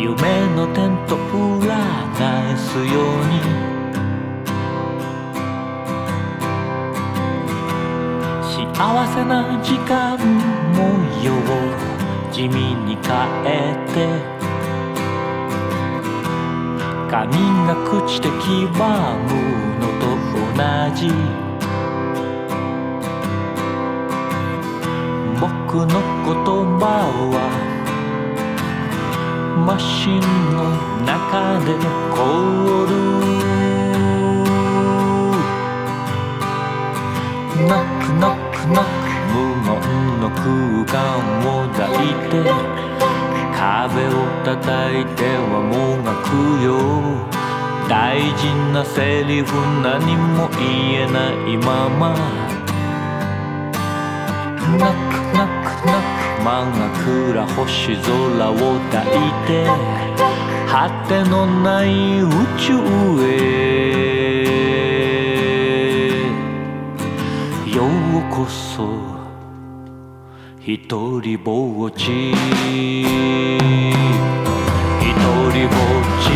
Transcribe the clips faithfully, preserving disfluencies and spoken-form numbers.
夢の点と裏返すように幸せな時間模様を地味に変えて髪が朽ちて黄ばむのと同じ僕の言葉はマシンの中で凍るノックノックノック無言の空間を抱いて壁を叩いてはもがくよ大事なセリフ何も言えないままノックノックノック真っ暗星空を抱いて果てのない宇宙へようこそ一人ぼっち一人ぼっち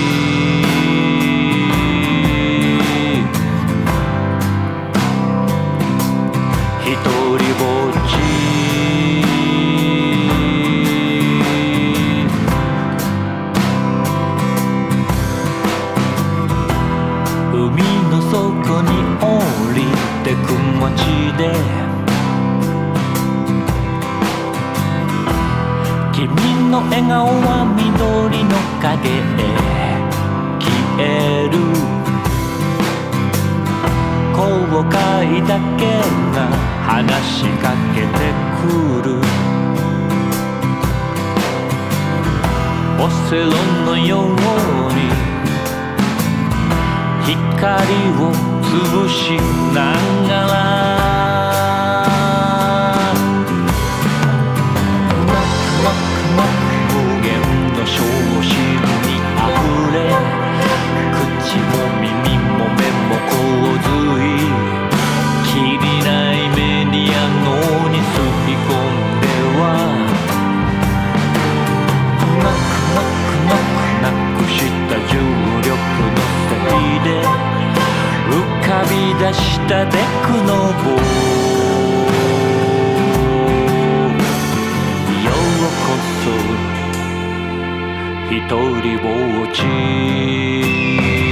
一人ぼっち海の底に降りてく街で君の笑顔は緑の影へ消える後悔だけが話しかけてくるオセロのように光を潰しながら無限の小心にあふれ口も耳も目も洪水きりないメディア脳にすり込んではノックノックノックなくした重力のせいで浮かび出したデクノボようこそ一人ぼっち